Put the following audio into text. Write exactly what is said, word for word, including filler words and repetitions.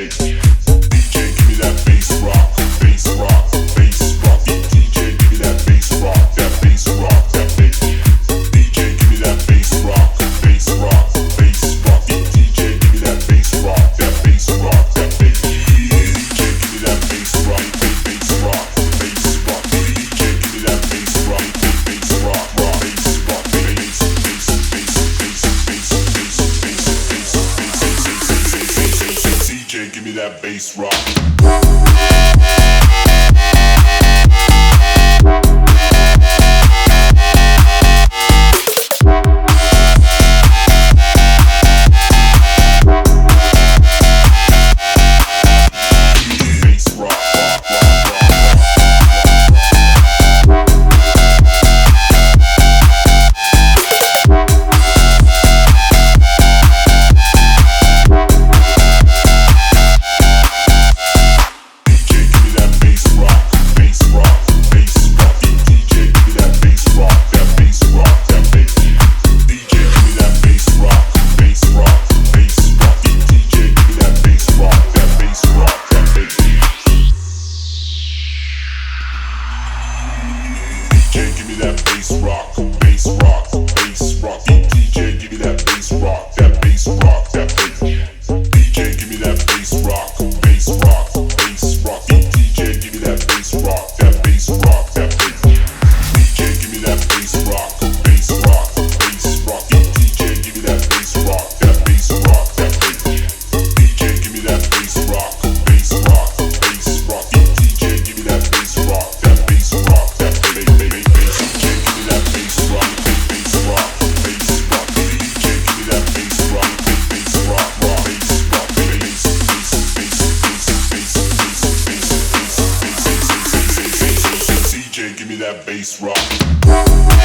bass rock. Give me that bass rock, bass rock, bass rock. D J, give me that bass rock, that bass rock, that bass. D J, give me that bass rock, bass rock, bass rock. D J, give me that bass rock, that bass rock, that bass. D J, give me that bass rock, bass rock, bass rock. D J, give me that bass rock, that bass rock, that bass. D J, give me that bass rock, bass rock, bass rock. D J, give me that bass rock, that bass rock, that bass. Give me that bass rock.